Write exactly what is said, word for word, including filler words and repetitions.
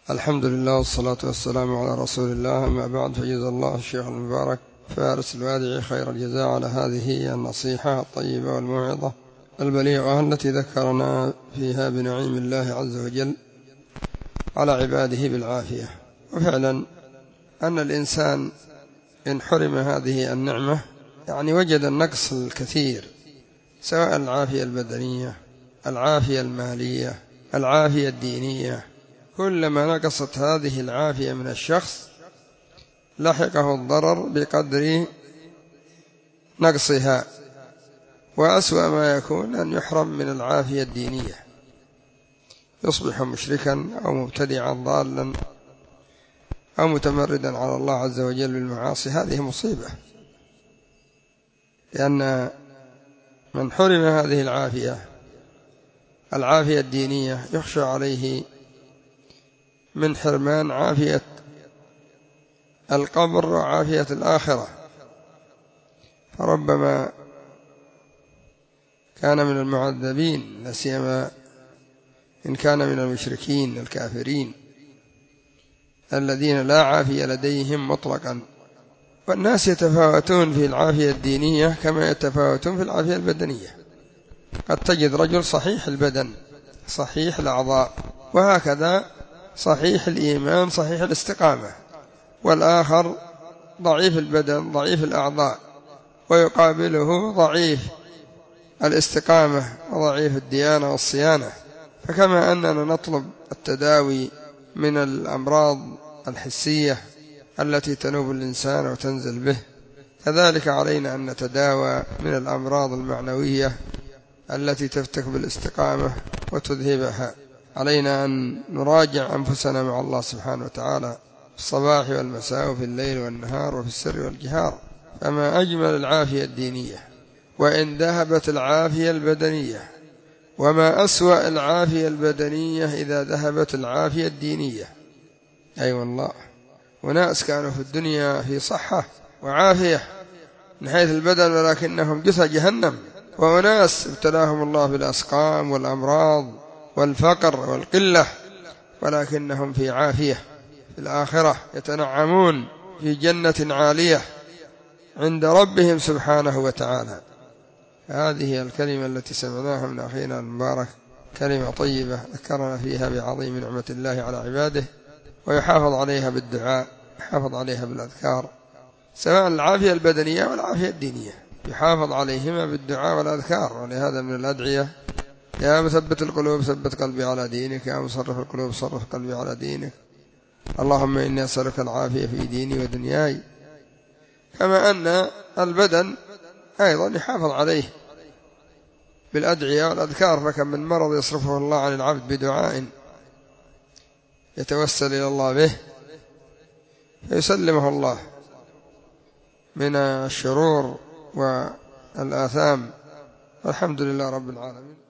الحمد لله والصلاة والسلام على رسول الله. أما بعد، فجزا الله الشيخ المبارك فارس الوادعي خير الجزاء على هذه النصيحة الطيبة والموعظة البليغة التي ذكرنا فيها بنعيم الله عز وجل على عباده بالعافية. وفعلا أن الإنسان إن حرم هذه النعمة يعني وجد النقص الكثير، سواء العافية البدنية، العافية المالية، العافية الدينية. كلما نقصت هذه العافية من الشخص لحقه الضرر بقدر نقصها، وأسوأ ما يكون أن يحرم من العافية الدينية، يصبح مشركا أو مبتدعا ضالا أو متمردا على الله عز وجل بالمعاصي. هذه مصيبة، لأن من حرم هذه العافية العافية الدينية يخشى عليه من حرمان عافية القبر وعافية الآخرة، فربما كان من المعذبين، لا سيما إن كان من المشركين الكافرين الذين لا عافية لديهم مطلقا. والناس يتفاوتون في العافية الدينية كما يتفاوتون في العافية البدنية. قد تجد رجل صحيح البدن صحيح الأعضاء، وهكذا صحيح الإيمان صحيح الاستقامة، والآخر ضعيف البدن ضعيف الأعضاء ويقابله ضعيف الاستقامة وضعيف الديانة والصيانة. فكما أننا نطلب التداوي من الأمراض الحسية التي تنوب الإنسان وتنزل به، كذلك علينا أن نتداوى من الأمراض المعنوية التي تفتك بالاستقامة وتذهبها. علينا أن نراجع أنفسنا مع الله سبحانه وتعالى في الصباح والمساء وفي الليل والنهار وفي السر والجهار. فما أجمل العافية الدينية، وإن ذهبت العافية البدنية، وما أسوأ العافية البدنية إذا ذهبت العافية الدينية. أي أيوة والله، وناس كانوا في الدنيا في صحة وعافية من حيث البدن ولكنهم جثى جهنم، وناس ابتلاهم الله بالأسقام والأمراض والفقر والقلة ولكنهم في عافية في الآخرة، يتنعمون في جنة عالية عند ربهم سبحانه وتعالى. هذه الكلمة التي سمعناها من أخينا المبارك كلمة طيبة ذكرنا فيها بعظيم نعمة الله على عباده، ويحافظ عليها بالدعاء، يحافظ عليها بالأذكار، سواء العافية البدنية والعافية الدينية، يحافظ عليهما بالدعاء والأذكار. ولهذا من الأدعية: يا مثبت القلوب ثبت قلبي على دينك، يا مصرف القلوب صرف قلبي على دينك، اللهم إني أسألك العافية في ديني ودنياي. كما أن البدن أيضا يحافظ عليه بالأدعية والأذكار، فكم من مرض يصرفه الله عن العبد بدعاء يتوسل إلى الله به فيسلمه الله من الشرور والآثام. والحمد لله رب العالمين.